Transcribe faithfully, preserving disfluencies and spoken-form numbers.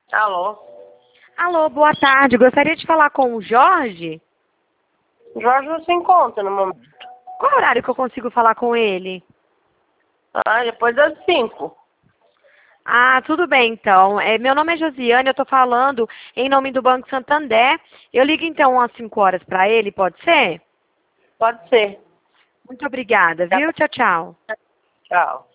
Alô? Alô, boa tarde. Gostaria de falar com o Jorge. Jorge não se encontra no momento. Qual horário que eu consigo falar com ele? Ah, depois das cinco. Ah, tudo bem, então. É, meu nome é Josiane, eu estou falando em nome do Banco Santander. Eu ligo, então, às cinco horas para ele, pode ser? Pode ser. Muito obrigada, viu? Tchau, tchau. Tchau.